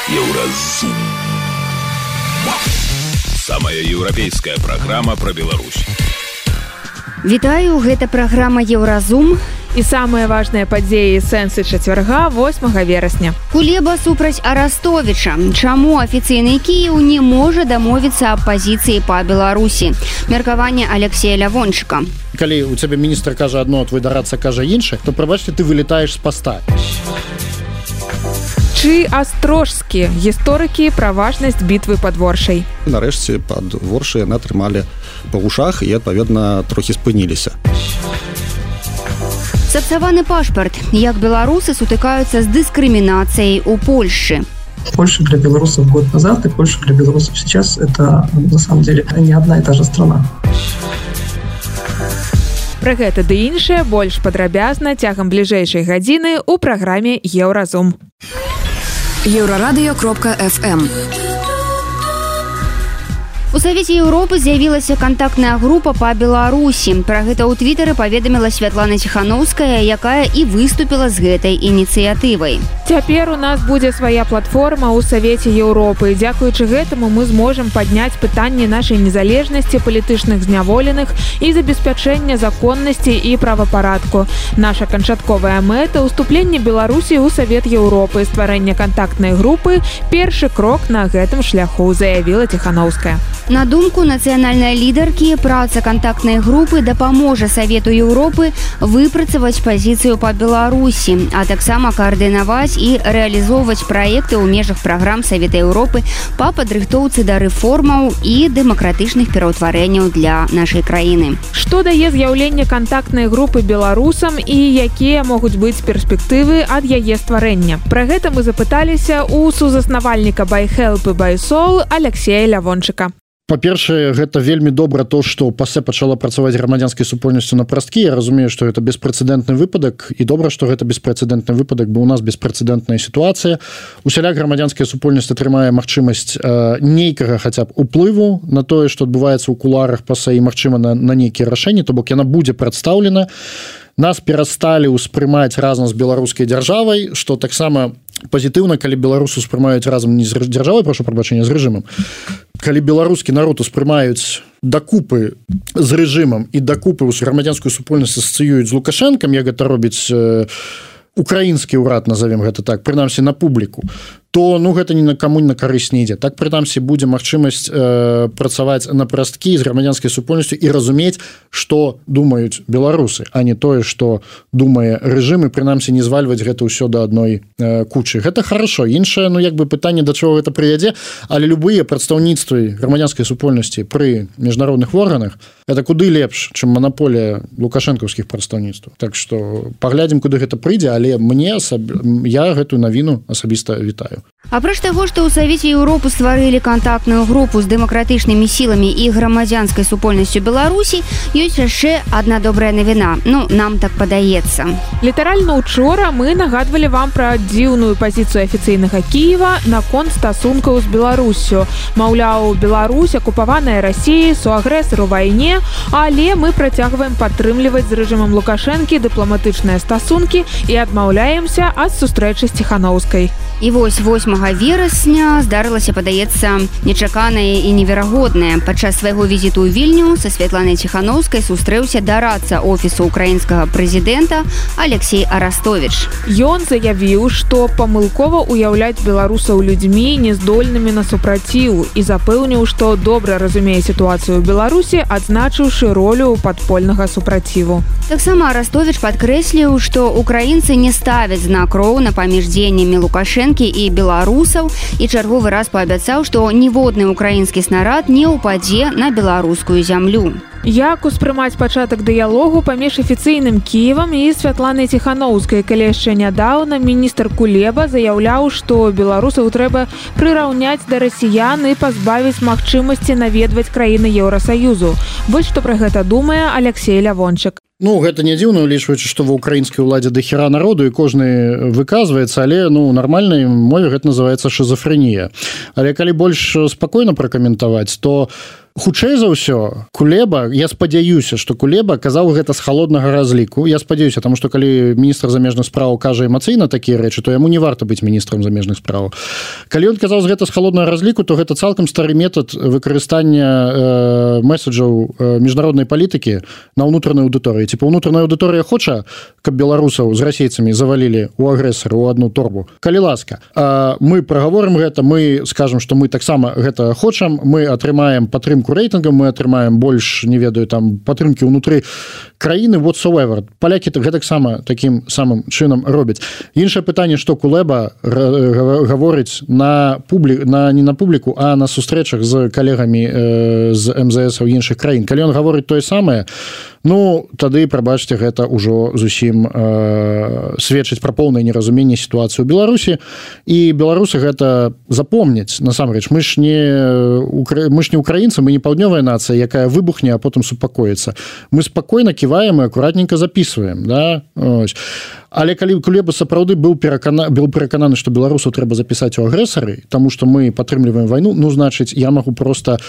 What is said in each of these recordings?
Еўразум. Самая еўрапейская праграма пра Беларусь. Вітаю, гэта праграма Еўразум. І самыя важныя падзеі сэнсы чацвярга 8 верасня. Кулеба супраць Арастовіча. Чаму афіцыйны Кіеў не можа дамовіцца аб пазіцыі па Беларусі? Меркаванне Алексея Лявончыка. Калі у цябе міністр кажа адно, а твой дарадца кажа іншае, то, прабачце, ты вылетаеш з паста. Чы астрожскі гісторыкі пра важнасць бітвы пад Воршай. Нарэшце пад Воршай яны атрымалі па вушах і, адпаведна, трохі спыніліся. Сапсаваны пашпарт. Як беларусы сутыкаюцца з дыскрымінацыяй у Польшчы. Польша для белорусов год назад и Польша для белорусов сейчас — это, на самом деле, не одна и та же страна. Пра гэта ды іншае больш падрабязна цягам бліжэйшай гадзіны ў праграме Еўразум. Еўрарадыё.фм. У Савеце Еўропы з'явілася кантактная група па Беларусі. Пра гэта ў твітары паведаміла Святлана Ціханаўская, якая і выступіла з гэтай ініцыятывай. Цяпер у нас будзе свая платформа ў Савеце Еўропы. Дзякуючы гэтаму мы зможам падняць пытанні нашай незалежнасці, палітычных зняволеных і забеспячэння законнасці і правапарадку. Наша канчатковая мэта — ўступленне Беларусі ў Савет Еўропы. Стварэнне кантактнай групы — першы крок на гэтым шляху, заявіла Ціханаўская. На думку нацыянальнай лідаркі, праца кантактнай групы дапаможа Савету Еўропы выпрацаваць пазіцыю па Беларусі, а таксама каардынаваць і рэалізоўваць праекты ў межах праграм Савета Еўропы па падрыхтоўцы да рэформаў і дэмакратычных пераўтварэнняў для нашай краіны. Што дае з'яўленне кантактнай групы беларусам і якія могуць быць перспектывы ад яе стварэння? Пра гэта мы запыталіся ў сузаснавальніка By Help і By Soul Алексея Лявончыка. Па-першае, гэта вельмі добра то, што ПАСЕ пачала працаваць грамадзянскай супольнасцю на прасткі. Я разумею, што гэта беспрэцэдэнтны выпадак, і добра, што гэта беспрэцэдэнтны выпадак, бо ў нас беспрэцэдэнтная сітуацыя. Усяляк грамадзянская супольнасць атрымае магчымасць нейкага хаця б уплыву на тое, што адбываецца ў кулуарах ПАСЕ, і магчыма на нейкія рашэнні, то бок яна будзе прадстаўлена. Нас перасталі ўспрымаць разам з беларускай дзяржавай, што таксама пазітыўна, калі беларусы ўспрымаюць разам не з дзяржавай, прашу прабачэння, з рэжымам. Калі беларускі народ успрымаюць дакупы з рэжымам і дакупы ў грамадзянскую супольнасць асацыююць з Лукашэнкам, як гэта робіць украінскі ўрад, назовем гэта так, прынамсі на публіку, то гэта ні на каму на карысць не ідзе. Так, прынамсі, будзе магчымасць працаваць на прасткі з грамадзянскай супольнасцю і разумець, што думаюць беларусы, а не тое, што думае рэжым, і прынамсі не звальваць гэта ўсё да адной кучы. Гэта хорошо. Іншае, пытанне, да чаго гэта прывядзе, але любыя прадстаўніцтвы грамадзянскай супольнасці пры міжнародных органах гэта куды лепш, чым манаполія лукашэнкаўскіх прадстаўніцтваў. Так што паглядзім, куды гэта прыйдзе, але я гэтую навіну асабіста вітаю. Апроч таго, што ў Савеце Еўропы стварылі кантактную групу з дэмакратычнымі сіламі і грамадзянскай супольнасцю Беларусі, ёсць яшчэ адна добрая навіна. Нам так падаецца. Літаральна учора мы нагадвалі вам пра дзіўную пазіцыю афіцыйнага Кіева наконт стасункаў з Беларуссю. Маўляў, Беларусь акупаваная Расіяй, суагрэсар у вайне, але мы працягваем падтрымліваць з рэжымам Лукашэнкі дыпламатычныя стасункі і адмаўляемся ад сустрэчы з Ціханаўскай. І вось 8 верасня здарылася, падаецца, нечаканае і неверагоднае. Падчас свайго візіту ў Вільню са Святланай Ціханаўскай сустрэўся дарадца офісу украінскага прэзідэнта Алексей Арастовіч. Ён заявіў, што памылкова ўяўляць беларусаў людзьмі нездольнымі на супраціў і запэўніў, што добра разумее сітуацыю ў Беларусі, адзначыўшы ролю падпольнага супраціву. Таксама Арастовіч падкрэсліў, што украінцы не ставяць знак роўна паміж дзеяннямі Лукашэнкі і беларусаў, і чарговы раз паабяцаў, што ніводны украінскі снарад не ўпадзе на беларускую зямлю. Як успрымаць пачатак дыялогу паміж афіцыйным Кіевам і Святланай Ціханаўскай, калі яшчэ нядаўна міністр Кулеба заяўляў, што беларусаў трэба прыраўняць да расіян і пазбавіць магчымасці наведваць краіны Еўрасаюзу. Вось што пра гэта думае Алексей Лявончык. Гэта не дзіўна, улічваючы, што ва ўкраінскай уладзе дахіра народу і кожны выказваецца, але у нармальнай мове гэта называецца шизофрэнія. Але калі больш спакойна пракаментаваць, то хутчэй за ўсё Кулеба, я спадзяюся, што Кулеба казаў гэта з халоднага разліку. Я спадзяюся, таму што калі міністр замежных справаў кажа эмацыйна такія рэчы, то яму не варта быць міністрам замежных справаў. Калі ён казаў гэта з халоднага разліку, то гэта цалкам стары метад выкарыстання месседжаў міжнароднай палітыкі на ўнутранай аўдыторыі. Типа ўнутраная аўдыторыя хоча, каб беларусаў з расейцамі завалілі у агрэсара у одну торбу. Калі ласка, мы прагаворым гэта, мы скажам, што мы таксама гэта хочам, мы атрымаем падтрымку рэйтынгам, мы атрымаем больш, не ведаю, там падтрымкі ўнутры краіны whatsoever. Палякі гэтаксама такім самым чынам робяць. Іншае пытанне, што Кулеба гаворыць не на публіку, а на сустрэчах з калегамі з МЗС ў іншых краін. Калі ён гаворыць тое самае, ну, тады, прабачце, гэта ўжо зусім сведчыць пра поўнае неразуменне сітуацыі ў Беларусі, і беларусы гэта запомняць. Насамрэч, мы ж не украінцы, мы не паўднёвая нацыя, якая выбухне, а потым супакоіцца. Мы спакойна ківаем і акуратненька записываем, да? Ось. Але калі Кулеба сапраўды быў перакананы, што беларусаў трэба запісаць у агрэсары, таму што мы падтрымліваем вайну, ну, значыць, я магу просто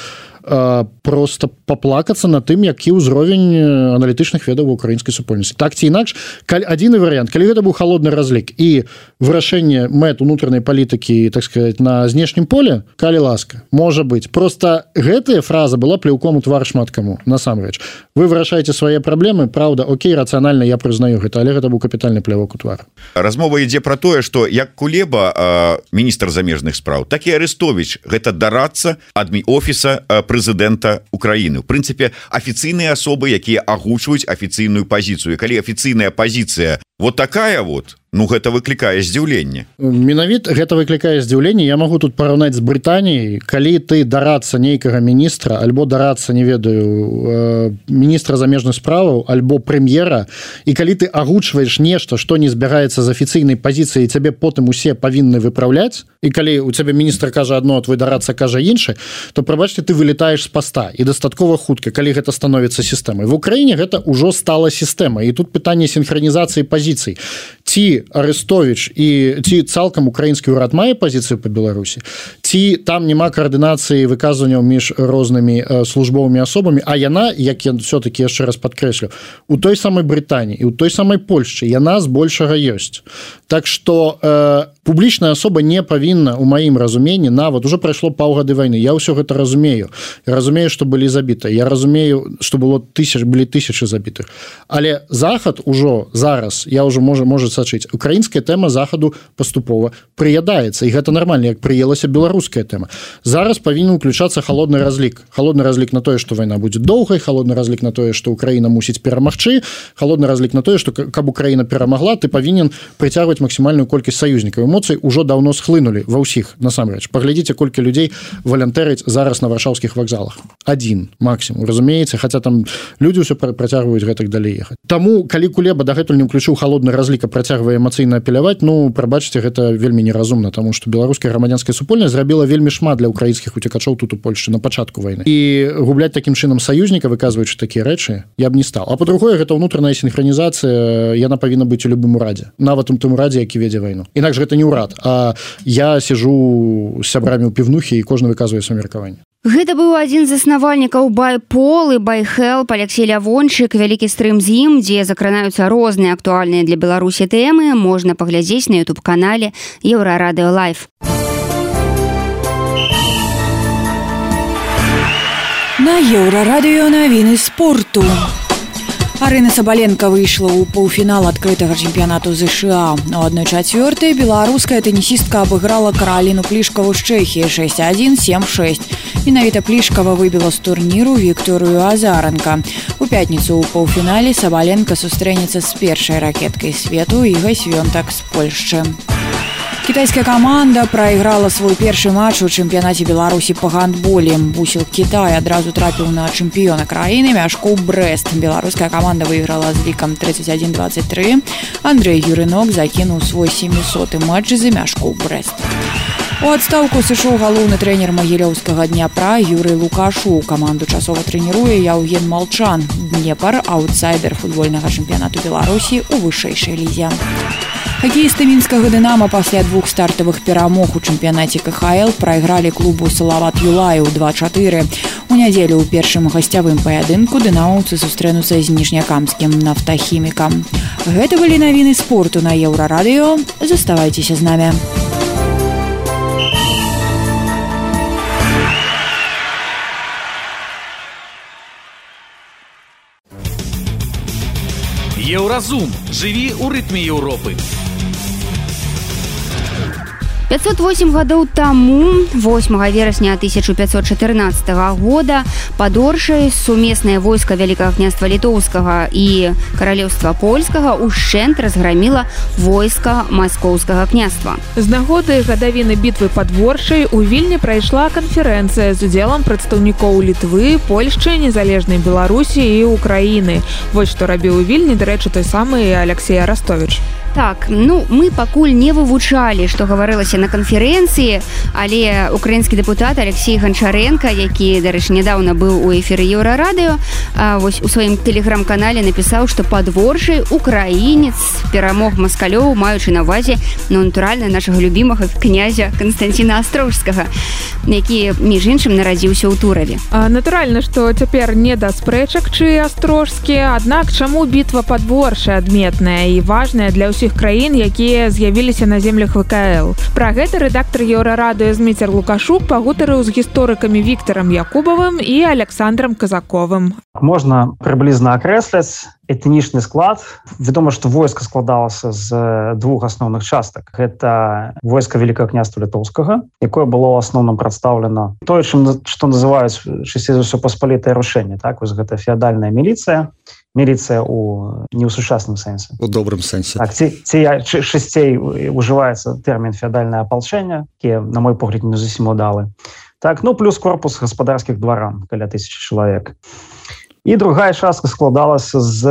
паплакацца на тым, які ўзровень аналітычных ведаў ва ўкраінскай супольнасці. Так ці інакш, адзіны варыянт, калі гэта быў халодны разлік і вырашэнне мэт унутранай палітыкі, так сказать, на знешнім поле, калі ласка, можа быць. Просто гэтая фраза была плеўком у твар шмат каму, насамрэч. Вы вырашаеце свае праблемы, праўда, окей, рацыянальна я прызнаю гэта, але гэта быў капітальны плевок у твар. Размова ідзе пра тое, што як Кулеба, міністр замежных спраў, так і Арестович, гэта дарадца адміофіса прэзідэнта Украіны. У прынцыпе, афіцыйныя асобы, якія агучваюць афіцыйную пазіцыю. І калі афіцыйная пазіцыя вот такая вот, ну, гэта выклікае здзіўленне. Менавіта гэта выклікае здзіўленне. Я магу тут параўнаць з Брытаніяй. Калі ты дарадца нейкага міністра, альбо дарадца, не ведаю, міністра замежных справаў, альбо прэм'ера, і калі ты агучваеш нешта, што не збягаецца з афіцыйнай пазіцыяй, і цябе потым усе павінны выпраўляць, і калі у цябе міністр кажа адно, а твой дарадца кажа іншы, то, прабачце, ты вылетаеш з паста, і дастаткова хутка, калі гэта становіцца сістэмай. В Украіне гэта ўжо стала сістэмай, і тут пытанне сінхранізацыі пазіцый. Ці Арестович і ці цалкам украінскі ўрад мае пазіцыю па Беларусі, ці там няма каардынацыі выказванняў між рознымі службовымі асобамі, а яна, як я все-таки яшчэ раз падкрэслю, у той самай Брытаніі, у той самай Польшчы яна збольшага ёсць. Так што публічная асоба не павінна, у маім разуменні, нават уже прайшло паўгады вайны, я ўсё гэта разумею. Я разумею, што былі забіты, я разумею, што былі тысячы забітых. Але Захад ужо зараз, я ўжо можа сачыць, украінская тэма Захаду паступова прыядаецца, і гэта нармальна, як прыелася беларуская тэма. Зараз павінен уключацца халодны разлік. Халодны разлік на тое, што вайна будзе доўгай, халодны разлік на тое, што Украіна мусіць перамагчы, халодны разлік на тое, што каб Украіна перамагла, ты павінен прыцягваць максімальную колькасць саюзнікаў. Эмоцыі ўжо даўно схлынулі ва ўсіх, насамрэч. Паглядзіце, колькі людзей валянтэрыць зараз на варшаўскіх вакзалах. Адзін максімум, разумееце, хаця там людзі ўсё працягваюць гэтак далей ехаць. Таму, калі Кулеба дагэтуль не ўключыў халодны разлік, а працягвае эмацыйна апеляваць, ну, прабачце, гэта вельмі неразумна, таму што беларуская грамадзянская супольнасць зрабіла вельмі шмат для украінскіх уцекачоў тут у Польшчы на пачатку вайны. І губляць такім чынам саюзніка, выказваючы такія рэчы, я б не стаў. А па-другое, гэта ўнутраная сінхранізацыя, яна павінна быць у любым урадзе, нават у тым урадзе, які вядзе вайну. Інакш гэта не ўрад, а я сижу з сябрамі ў півнухі, і кожны выказвае сваё меркаванне. Гэта быў адзін з заснавальнікаў Байпол і Байхелп Алексей Лявончык. Вялікі стрым з ім, дзе закранаюцца розныя актуальныя для Беларусі тэмы, можна паглядзець на YouTube-канале Еўрарадыё Лайф. На Еўрарадыё навіны спорту. Арына Сабаленко выйшла ў паўфінал адкрытага чэмпіянату ЗША. У 1/4 беларуская тэнісістка абыграла Караліну Плішкаву з Чэхіі 6-1, 7-6. Менавіта Плішкава выбіла з турніру Вікторыю Азаранка. У пятніцу ў паўфінале Сабаленко сустрэнецца з першай ракеткай свету Ігай Свёнтак з Польшчы. Кітайская каманда прайграла свой першы матч у чэмпіянаце Беларусі па гандболе. Бусел Кітай адразу трапіў на чэмпіёна краіны Мяшкоў Брэст. Беларуская каманда выйграла з лікам 31-23. Андрэй Юрынок закінуў свой 700-й матч за Мяшкоў Брэст. У адстаўку сышоў галоўны трэнер магілёўскага Дняпра Юрый Лукашу. Каманду часова трэніруе Яўген Малчан. Днепар – аўтсайдер футбольнага чэмпіянату Беларусі ў вышэйшай лізе. Хакеісты мінскага «Дынама» пасля двух стартавых перамог у чэмпіянаце КХЛ прайгралі клубу «Салават Юлаю» 2-4. У нядзелю ў першым гасцявым паядынку дынамаўцы сустрэнуцца з ніжнякамскім нафтахімікам. Гэта былі навіны спорту на Еўрарадыё. Заставайцеся з намі. Еўразум. Жыві ў рытме Еўропы. 508 гадоў таму, 8 верасня 1514 года, пад Оршай сумеснае войска Вялікага княства Літоўскага і Каралеўства Польскага ўшчэнт разграміла войска Маскоўскага княства. З нагоды гадавіны бітвы пад Оршай у Вільні прайшла канферэнцыя з удзелам прадстаўнікоў Літвы, Польшчы, незалежнай Беларусі і Украіны. Вось што рабіў у Вільні, дарэчы, той самы Алексей Арастовіч. Так, мы пакуль не вывучалі, што гаварылася на канферэнцыі, але украінскі дэпутат Алексей Ганчаренко, які, дарэчы, нядаўна быў у эфіры Еўрарадыё, вось у сваім тэлеграм-канале напісаў, што пад Оршай украінец перамог маскалёў, маючы на ўвазе, натуральна, нашага любімага князя Канстанціна Астрожскага, які, між іншым, нарадзіўся ў Тураве. Натуральна, што цяпер не да спрэчак, чый Астрожскі, аднак чаму бітва пад Оршай адметная і важная для ўсіх краін, якія з'явіліся на землях ВКЛ. Пра гэта рэдактар Еўрарадыё Зміцер Лукашук пагутарыў з гісторыкамі Віктарам Якубавым і Александром Казаковым. Можна прыблізна акрэсліць этнічны склад. Вядома, што войска складалася з двух асноўных частак. Гэта войска Вялікага княства Літоўскага, якое было ў асноўным прадстаўлена тое, што называюць часцей за ўсё паспалітае рушэнне. Так, вось гэта феадальная міліцыя. Міліцыя не ў сучасным сэнсе. У добрым сэнсе. Так, ці часцей ужываецца тэрмін феадальнае апалчэнне, які, на мой погляд, не зусім удалы. Так, плюс корпус гаспадарскіх дваран, каля 1000 чалавек. І другая частка складалася з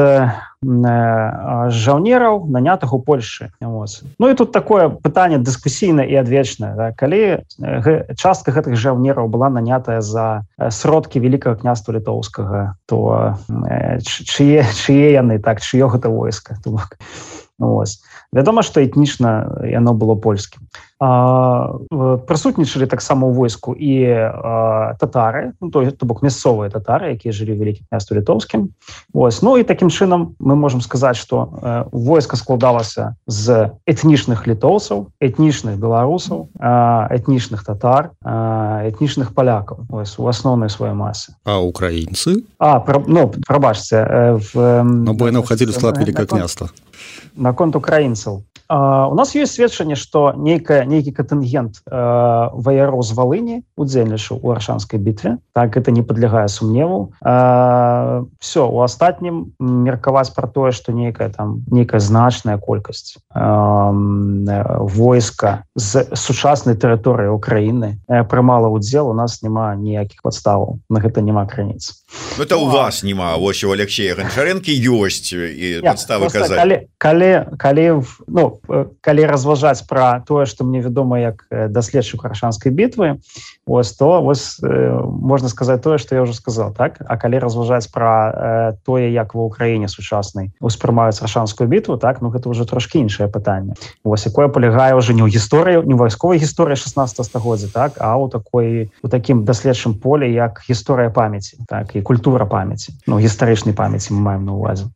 жаўнераў, нанятых у Польшы. І тут такое пытанне дыскусійнае і адвечнае. Так? Калі частка гэтых жаўнераў была нанятая за сродкі Вялікага княства Літоўскага, то чые яны, так, чыё гэта войска? Вядома, што этнічна яно было польскім. Прысутнічалі таксама ў войску і татары, то бок мясцовыя татары, якія жылі ў Вялікім княстве Літоўскім. І такім чынам мы можам сказаць, што войска складалася з этнічных літоўцаў, этнічных беларусаў, этнічных татар, этнічных палякаў у асноўнай сваёй масе. А украінцы? Прабачце. Бо яны ўхадзілі ў склад Вялікага княства. Наконт украінцаў. У нас ёсць сведчанне, што нейкі кантынгент ваяроў з Валыні удзельнічаў у Аршанскай бітве. Так, гэта не падлягае сумневу. Все, у астатнім меркаваць пра тое, што нейкая значная колькасць войска з сучаснай тэрыторыі Украіны прымала ўдзел, у нас няма ніякіх падставаў. На гэта няма крыніц. Это у вас няма, вось у Алексея Ганчаренкі ёсць і падставы казаць. Калі разважаць пра тое, што мне вядома як даследчык Аршанскай бітвы, то можна сказаць тое, што я ўжо сказаў, так? А калі разважаць пра тое, як ва Ўкраіне сучаснай успрымаюць Аршанскую бітву, так, гэта ўжо трошкі іншае пытанне. Якое палягае ўжо не ў гісторыі, не ў вайсковай гісторыі 16 стагоддзя, так, а ў такім даследчым поле, як гісторыя памяці, так, і культура памяці, гістарычнай памяці мы маем на ўвазе.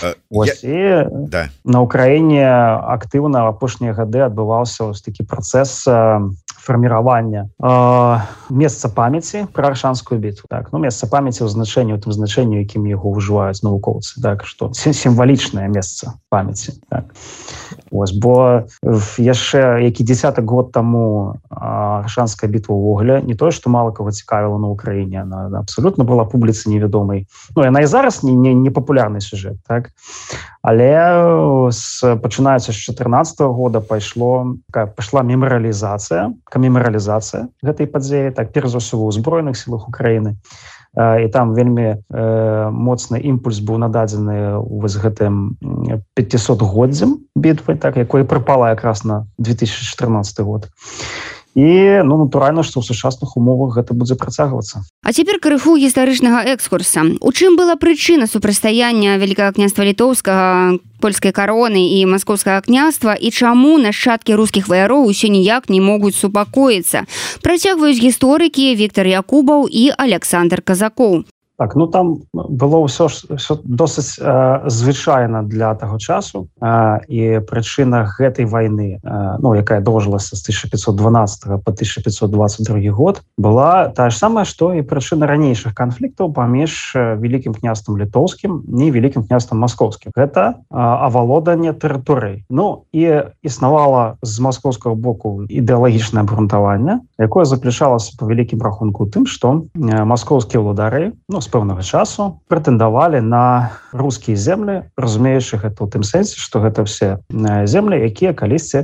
На Ўкраіне актыўна в апошнія гады адбываўся такі працэс фарміравання месца памяці пра Аршанскую бітву. Так, месца памяці ў значэнні, у тым значэнні, якім яго ўжываюць навукоўцы, так, што сімвалічнае месца памяці. Так. Бо яшчэ які 10 год таму Аршанская бітва ўвогуле не тое, што мала каго цікавіла на Ўкраіне, она абсолютна была публіцы невядомай. Яна і зараз не папулярны сюжэт, так? Але пачынаецца з 2014 года пайшла камемарыялізацыя гэтай падзеі, так, перш за ўсё ў узброеных сілах Украіны. І там вельмі моцны імпульс быў нададзены вось гэтым 500-годдзям бітвы, так, якой прыпала якраз на 2014 год. і натуральна, што ў сучасных умовах гэта будзе працягвацца. А цяпер крыху гістарычнага экскурса. У чым была прычына супрацьстаяння Вялікага княства літоўскага, польскай кароны і маскоўскага княства, і чаму нашчадкі рускіх ваяроў усё ніяк не могуць супакоіцца? Працягваюць гісторыкі Віктор Якубаў і Александр Казакоў. Так, там было ўсё досыць звычайна для таго часу, і прычына гэтай вайны, якая доўжылася з 1512 по 1522 год, была тая ж самая, што і прычына ранейшых канфліктаў паміж Вялікім княствам літоўскім і Вялікім княствам маскоўскім. Гэта авалоданне тэрыторый. І існавала з маскоўскага боку ідэалагічнае абгрунтаванне, якое заключалася па вялікім рахунку тым, што маскоўскія ўладары, з пэўнага часу прэтэндавалі на рускія землі, разумеючы гэта ў тым сэнсе, што гэта все землі, якія калісьці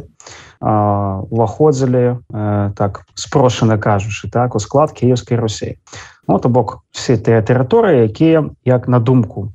уваходзілі, так спрошана кажучы, у склад Кіеўскай Русі. То бок все тыя тэрыторыі, якія, як на думку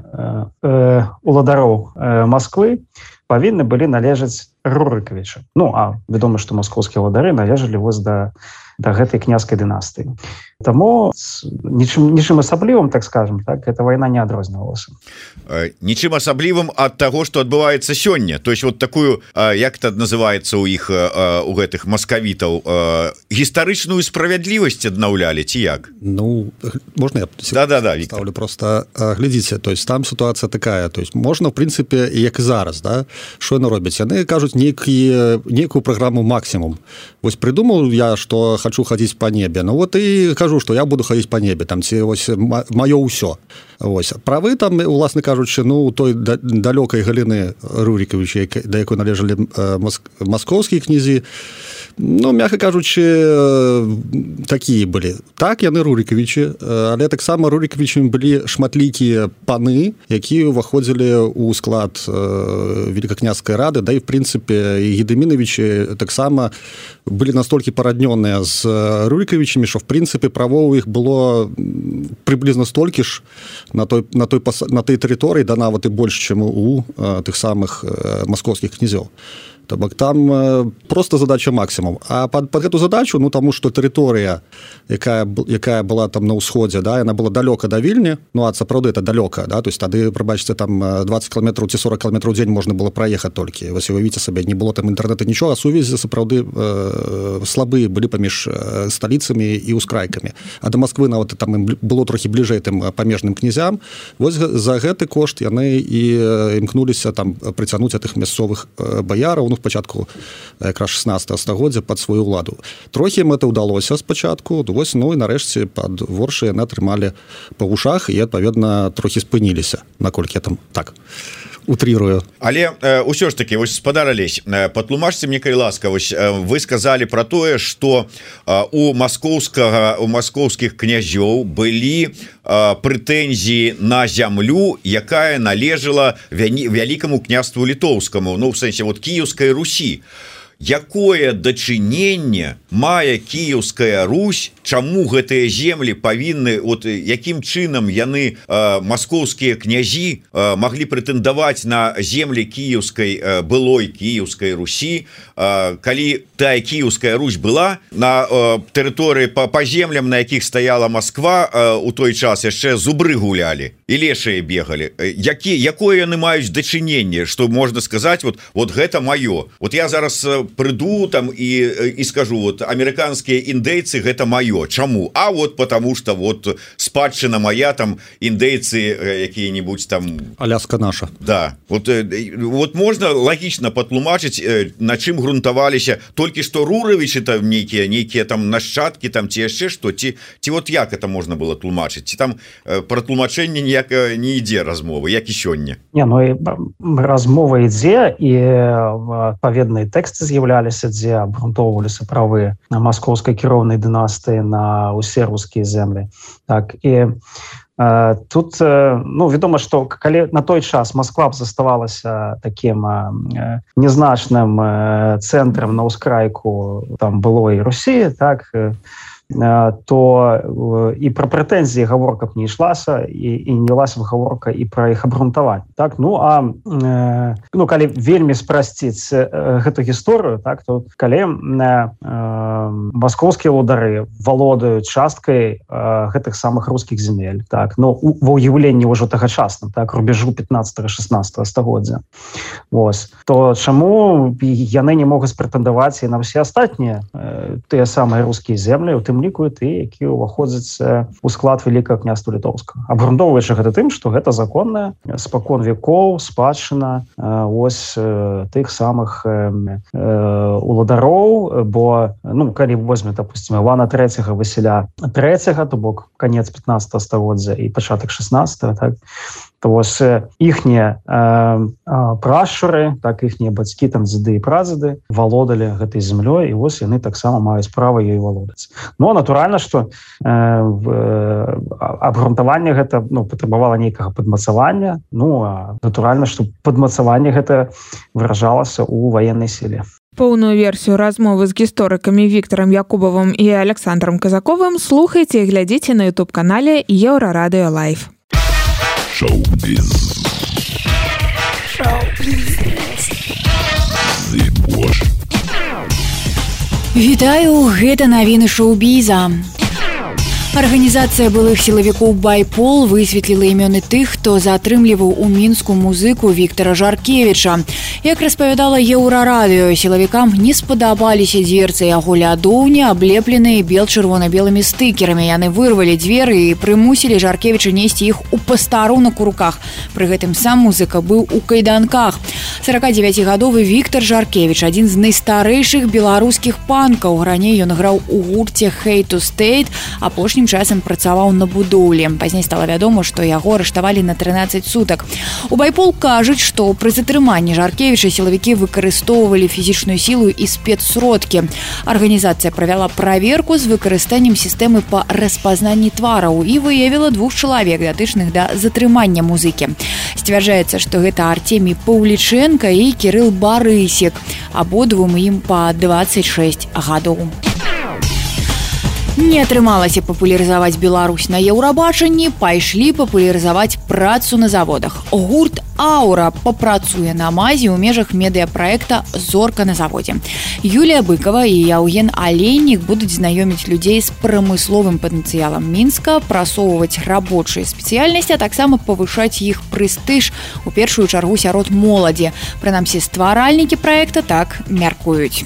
уладароў Масквы, павінны былі належаць Рурыкавічу. А вядома, што маскоўскія ўладары належалі вось да гэтай княжскай дынастыі. Таму нічым асаблівым, так скажем, эта вайна не адрознівалася. Нічым асаблівым ад таго, што адбываецца сёння. То есть вот такую, як это называецца у іх, у гэтых маскавітаў, гістарычную справядлівасць аднаўлялі, ці як? Можно я ставлю просто, глядзіце, то есть там ситуация такая, то есть можна, в принципе, як і зараз, да? Що яны робяць? Яны кажуць нейкую праграму максімум. Вось придумал я, что хочу ходить по небе, вот и кажу, что я буду ходить по небе, там ці ось маё ўсё. Ось. Правы там, уласна кажучы, той далёкай галіны Рурікавіча, да якой належалі маскоўскія князі, мягка кажучы, такія былі. Так, яны Рурікавічы, але таксама Рурікавічамі былі шматлікія паны, якія ўваходзілі ў склад Великакняжскай рады, да і, в прынцыпе, і Гедымінавічы таксама былі настолькі параднёныя з Рурікавічамі, што, в прынцыпе, правоў іх было прыблізна столькі ж на той тэрыторыі, да нават і больш, чым у тых самых маскоўскіх князёў. Там просто задача максимум. А под эту задачу, тому что территория, якая была там на ўсходзе, да, она была далёка до Вільні, а сапраўды это далёка, да, то есть тады, прабачце, там 20 километров ці 40 километров у дзень можна было праехаць толькі. Вось уявіце сабе, не было там інтэрнэта, нічога, а сувязі сапраўды слабыя былі паміж сталіцамі і ускрайкамі. А до Москвы нават там ім было трохі бліжэй тым памежным князям. Вось за гэты кошт яны і імкнуліся там прыцягнуць тых мясцовых баяраў, спачатку якраз 16 стагоддзя пад сваю ўладу. Трохі ім это ўдалося спачатку, вось, і нарэшце пад воршы яны атрымалі па вушах і, адпаведна, трохі спыніліся, наколькі я там так утрирую. Але ўсё ж таки, вось, спадар Алесь, патлумачце мне, калі ласка, вось вы сказалі пра тое, што у маскоўскіх князёў былі прэтэнзіі на зямлю, якая належала Вялікаму княству літоўскаму, в сэнсе вот Кіеўскай Русі. Якое дачыненне мае Кіеўская Русь, чаму гэтыя землі павінны, якім чынам яны, маскоўскія князі, маглі прэтэндаваць на землі кіеўскай, былой Кіеўскай Русі, калі тая Кіеўская Русь была на тэрыторыі па землям, на якіх стаяла Москва, у той час яшчэ зубры гулялі і лешыя бегалі. Якое яны маюць дачыненне, што можна сказаць, вот гэта маё. Вот я зараз прыйду там і скажу, вот амерыканскія індейцы гэта маё. Чаму? А вот потому что вот спадчына моя, там індейцы якія-нибудь там... Аляска наша. Да. Вот можна лагічна патлумачыць, на чым грунтаваліся, толькі што Руравічы там нейкія там нашчадкі там ці яшчэ што, ці вот як это можна было тлумачыць? Ці там пра тлумачэнне ніяк не ідзе размовы, як і сёння? Размова ідзе, і адпаведныя тэксты з'яўляліся, дзе абгрунтоўваліся правы маскоўскай кіроўнай дынастыі на ўсе рускія землі. Так, і тут, вядома, што калі на той час Москва б заставалася такім незначным цэнтрам на ўскрайку там былой Русі, так, то і пра прэтэнзіі гаворка б не ішлася, і не лася б гаворка і пра іх абгрунтаванне. Так? Калі вельмі спрасціць гэту гісторыю, так, то калі маскоўскія ўлдары валодаюць часткай гэтых самых рускіх земель. Так, ну, ва ўяўленні ўжо тагачасным, так, рубежу 15-16 стагоддзя. Вось. То чаму яны не могуць прэтэндаваць і на ўсе астатнія тыя самыя рускія землі, у тым ліку і тыя, якія ўваходзяць у склад Вялікага княства літоўскага. Абгрунтоўваючы гэта тым, што гэта законная спакон векоў спадчына ось тых самых уладароў, бо, ну, калі возьме, допустим, Івана III, Васіля III, то бок канец 15 стагоддзя і пачатак 16, так, то вось іхнія прашчуры, так, іхнія бацькі, там, дзеды і прадзеды валодалі гэтай землёй, і вось яны таксама маюць права ёй валодаць. Ну, натуральна, што абгрунтаванне гэта, ну, патрабавала нейкага падмацавання, ну, а натуральна, што падмацаванне гэта выражалася ў ваеннай сіле. Поўную версію размовы з гісторыкамі Віктарам Якубавым і Александром Казаковым слухайце і глядзіце на YouTube-канале Еўрарадыё Лайв. Шоу-біз. Вітаю, гэта навіны шоу-біза. Арганізацыя былых сілавікоў «Байпол» высветліла імёны тых, хто затрымліваў у Мінску музыку Віктара Жаркевіча. Як распавядала Еўрарадыё, сілавікам не спадабаліся дзверцы яго лядоўні, аблепленыя бел-чырвона-белымі стыкерамі. Яны вырвалі дзверы і прымусілі Жаркевіча несці іх у пастарунак у руках. Пры гэтым сам музыка быў у кайданках. 49-гадовы Віктар Жаркевіч, адзін з найстарэйшых беларускіх панкаў. Раней ён граў у гурце «Hate to State», апошнім часам працаваў на будоўлі. Пазней стала вядома, што яго арыштавалі на 13 сутак. У «Байпол» кажуць, што пры затрыманні Жаркевіча сілавікі выкарыстоўвалі фізічную сілу і спецсродкі. Арганізацыя правяла праверку з выкарыстаннем сістэмы па распазнанні твараў і выявіла 2 чалавек, датычных да затрымання музыкі. Сцвярджаецца, што гэта Артемій Паўлічэнка і Кірыл Барысік. Абодвум ім па 26 гадоў. Не атрымалася папулярызаваць Беларусь на Еўрабачанні, пайшлі папулярызаваць працу на заводах. Гурт «Аура» папрацуе на мазе ў межах медыяпраекта «Зорка на заводзе». Юлія Быкова і Яўген Алейнік будуць знаёміць людзей з прамысловым патэнцыялам Мінска, прасоўваць рабочыя спецыяльнасці, а таксама павышаць іх прэстыж, у першую чаргу сярод моладзі. Прынамсі, стваральнікі праекта так мяркуюць.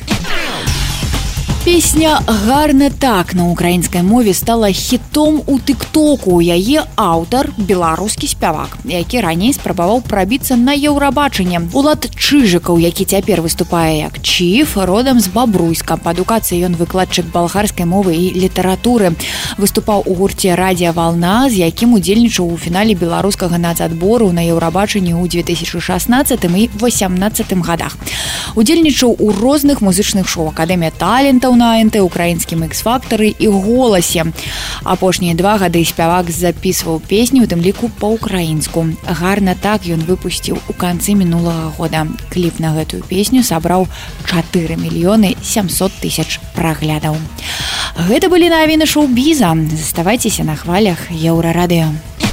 Песня «Гарна так» на украінскай мове стала хітом у тык-току. Яе аўтар – беларускі спявак, які раней спрабаваў прабіцца на Еўрабачанне. Улад Чыжыкаў, які цяпер выступае як Чіф, родам з Бабруйска. Па адукацыі ён выкладчык балгарскай мовы і літаратуры. Выступаў у гурце «Радіа Вална», з якім удзельнічаў у фінале беларускага нацадбору на Еўрабачанні ў 2016 і 2018 гадах. Удзельнічаў у розных музычных шоу «Акадэмія талентаў» на АНТ, украінскім X-фактары і «Голасе». Апошнія 2 гады спявак запісваў песні, у тым ліку па-украінску. «Гарна так» ён выпусціў у канцы мінулага года. Кліп на гэтую песню сабраў 4 мільёны 700 тысяч праглядаў. Гэта былі навіны шоу-біза. Заставайцеся на хвалях Еўрарадыё.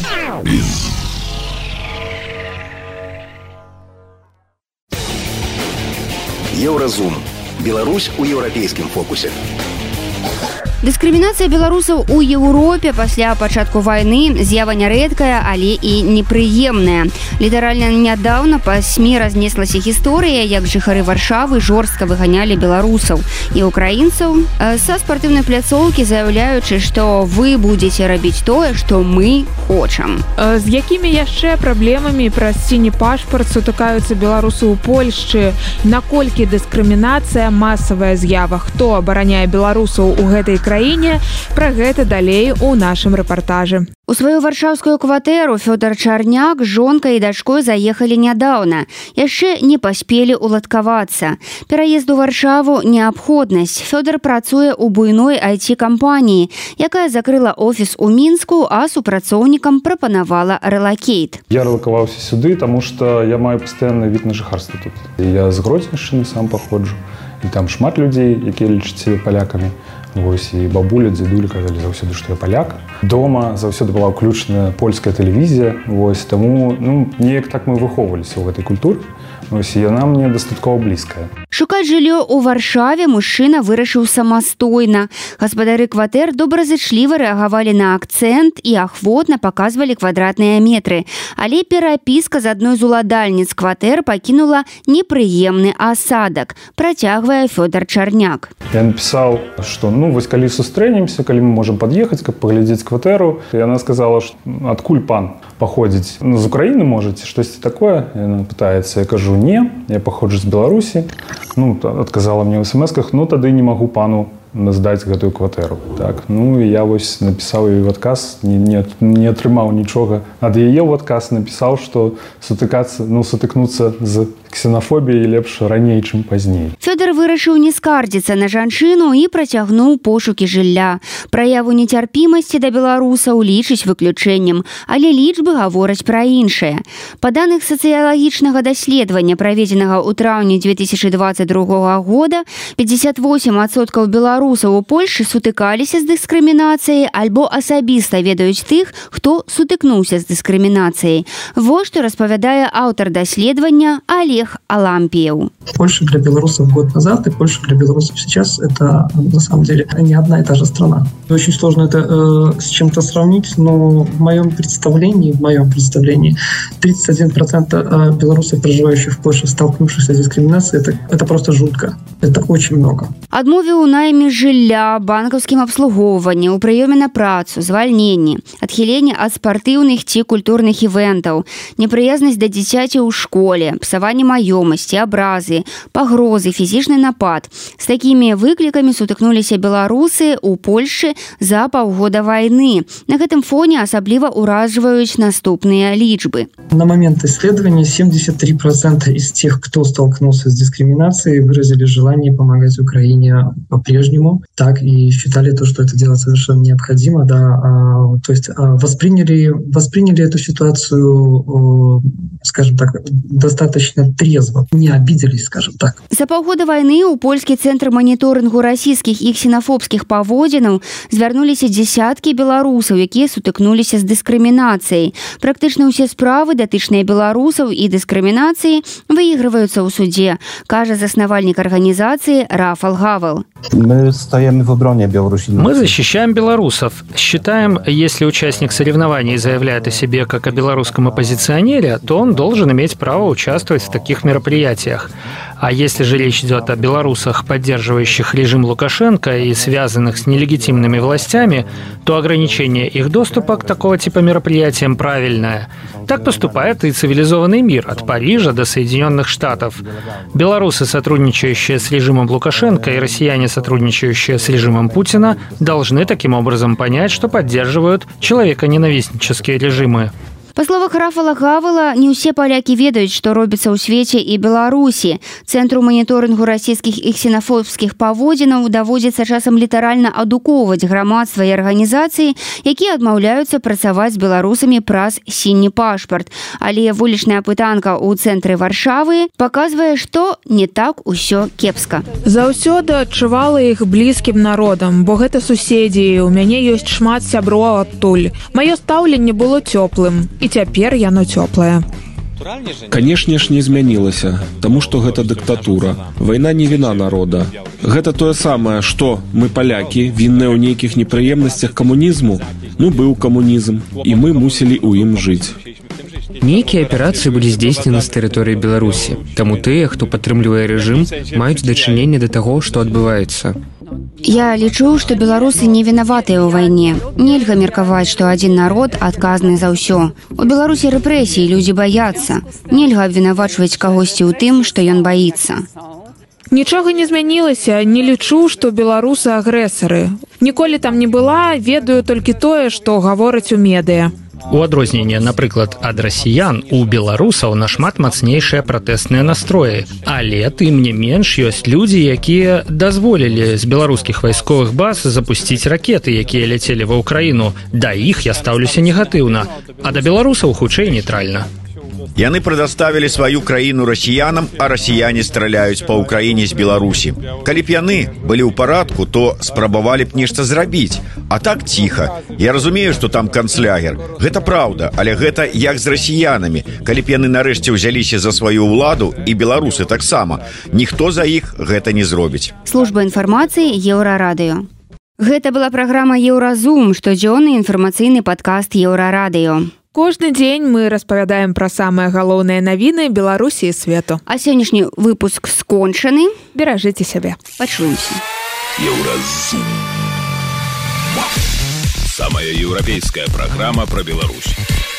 Еўразум. Беларусь у еўрапейскім фокусе. Дыскрымінацыя беларусаў у Еўропе пасля пачатку вайны з'ява нярэдкая, але і непрыемная. Літаральна нядаўна па СМІ разнеслася гісторыя, як жыхары Варшавы жорстка выганялі беларусаў і украінцаў са спартыўнай пляцоўкі, заяўляючы, што вы будзеце рабіць тое, што мы хочам. З якімі яшчэ праблемамі праз сіні пашпарт сутыкаюцца беларусы ў Польшчы? Наколькі дыскрымінацыя масавая з'ява? Хто абараняе беларусаў у гэтай краіне? Пра гэта далей у нашым рэпартажы. У сваю варшаўскую кватэру Фёдор Чарняк з жонкай і дачкой заехалі нядаўна. Яшчэ не паспелі уладкавацца. Пераезд у Варшаву – неабходнасць. Фёдор працуе ў буйной IT-кампаніі, якая закрыла офіс у Мінску, а супрацоўнікам прапанавала рэлакейт. Я рэлакаваўся сюды, таму што я маю пастаянны від на жыхарства тут. Я з Грозненшчыны сам паходжу. І там шмат людзей, якія лічаць сябе палякамі. Вось, і бабуля, дзедулі казалі заўсёды, што я паляк. Дома заўсёды была ўключана польская тэлевізія. Вось, таму неяк так мы выхоўваліся ў гэтай культуры. Вось, і яна мне дастаткова блізкая. Шукаць жыллё ў Варшаве мужчына вырашыў самастойна. Гаспадары кватэр добразычліва рэагавалі на акцэнт і ахвотна паказвалі квадратныя метры. Але перапіска з адной з уладальніц кватэр пакінула непрыемны асадак, працягвае Фёдор Чарняк. Я напісаў, што вось калі сустрэнемся, калі мы можам пад'ехаць, каб паглядзець кватэру. Яна сказала, што адкуль пан паходзіць? З Украіны можаце, штосьці такое? Яна пытаецца, я кажу, не, я паходжу з Беларусі. Адказала мне ў смс-ках, тады не магу пану здаць гэтую кватэру. Так, і я вось напісаў ёй адказ, не атрымаў нічога. Ад яе ў адказ напісаў, што сутыкнуцца з ксенафобіяй лепш раней, чым пазней. Фёдор вырашыў не скардзіцца на жанчыну і працягнуў пошукі жылля. Праяву нецярпімасці да беларусаў лічыць выключэннем, але лічбы гавораць пра іншае. Па даных сацыялагічнага даследавання, праведзенага ў траўні 2022 года, 58% беларусаў у Польшы сутыкаліся з дыскрымінацыяй альбо асабіста ведаюць тых, хто сутыкнуўся з дыскрымінацыяй. Вось што распавядае аўтар даследавання Олег Алампиев. Польша для белорусов год назад и Польша для белорусов сейчас — это на самом деле не одна и та же страна. Очень сложно это с чем-то сравнить, но в моем представлении 31% белорусов, проживающих в Польше, столкнувшихся с дискриминацией, это просто жутко. Это очень много. Адмове ў найме жылля, банкаўскім абслугоўванні, у прыёме на працу, звальненні, адхіленне ад спартыўных ці культурных івентаў, непрыязнасць да дзіцяці ў школе, псаванне маёмасці, абразы, пагрозы, фізічны напад. З такімі выклікамі сутыкнуліся беларусы ў Польшы за паўгода вайны. На гэтым фоне асабліва ўражваюць наступныя лічбы. На момент исследования 73% из тех, кто столкнулся с дискриминацией, выразили желание помогать Украине по-прежнему, так, и считали то, что это дело совершенно необходимо, да, то есть восприняли эту ситуацию, скажем так, достаточно трезво, не обиделись, скажем так. За паўгода вайны ў польскі цэнтр маніторынгу расійскіх і ксенафобскіх паводзінаў звярнуліся дзясяткі беларусаў, якія сутыкнуліся з дыскрымінацыяй. Практычна ўсе справы, датычныя беларусаў і дыскрымінацыі, выигрываюцца ў суде, кажа заснавальнік арганізацыі Рафал Гавел. Мы стоим в обороне Беларуси. Мы защищаем белорусов. Считаем, если участник соревнований заявляет о себе как о белорусском оппозиционере, то он должен иметь право участвовать в таких мероприятиях. А если же речь идет о белорусах, поддерживающих режим Лукашенко и связанных с нелегитимными властями, то ограничение их доступа к такого типа мероприятиям правильное. Так поступает и цивилизованный мир, от Парижа до Соединенных Штатов. Белорусы, сотрудничающие с режимом Лукашенко, и россияне, сотрудничающие с режимом Путина, должны таким образом понять, что поддерживают человеконенавистнические режимы. Па словах Рафала Гавела, не ўсе палякі ведаюць, што робіцца ў свеце і Беларусі. Цэнтру маніторынгу расійскіх і ксенафобскіх паводзінаў даводзіцца часам літаральна адукоўваць грамадства і арганізацыі, якія адмаўляюцца працаваць з беларусамі праз сіні пашпарт. Але вулічная апытанка ў цэнтры Варшавы паказвае, што не так усё кепска. Заўсёды адчувала іх блізкім народам, бо гэта суседзі, у мяне ёсць шмат сяброў адтуль. Маё стаўленне было цёплым. І цяпер яно цёплае. Канешне ж, не змянілася, таму што гэта дыктатура. Вайна не віна народа. Гэта тое самае, што мы, палякі, вінныя ў нейкіх непрыемнасцях камунізму. Быў камунізм, і мы мусілі ў ім жыць. Нейкія аперацыі былі здзейснены з тэрыторыі Беларусі. Таму тыя, хто падтрымлівае рэжым, маюць дачыненне да таго, што адбываецца. Я лічу, што беларусы не вінаватыя ў вайне. Нельга меркаваць, што адзін народ адказны за ўсё. У Беларусі рэпрэсіі, людзі баяцца. Нельга абвінавачваць кагосьці ў тым, што ён баіцца. Нічога не змянілася, не лічу, што беларусы агрэсары. Ніколі там не была, ведаю толькі тое, што гавораць у медыа. У адрозненне, напрыклад, ад расіян, у беларусаў нашмат мацнейшыя пратэсныя настроі. Але, тым не менш, ёсць людзі, якія дазволілі з беларускіх вайсковых баз запусціць ракеты, якія ляцелі ва ўкраіну. Да іх я стаўлюся негатыўна, а да беларусаў хутчэй нейтральна. Яны прадоставілі сваю краіну расіянам, а расіяне страляюць па ўкраіне з Беларусі. Калі б яны былі ў парадку, то спрабавалі б нешта зрабіць. А так ціха. Я разумею, што там канцлягер. Гэта праўда, але гэта як з расіянамі. Калі б яны нарэшце ўзяліся за сваю ўладу, і беларусы таксама, ніхто за іх гэта не зробіць. Служба інфармацыі Еўрарадыё. Гэта была праграма Еўразум, штодзённы інфармацыйны падкаст Еўрарадыё. Кожны дзень мы распавядаем пра самыя галоўныя навіны Беларусі і свету. А сённяшні выпуск скончаны. Беражыце сябе. Пачуемся. Еўразум. Самая еўрапейская праграма пра Беларусь.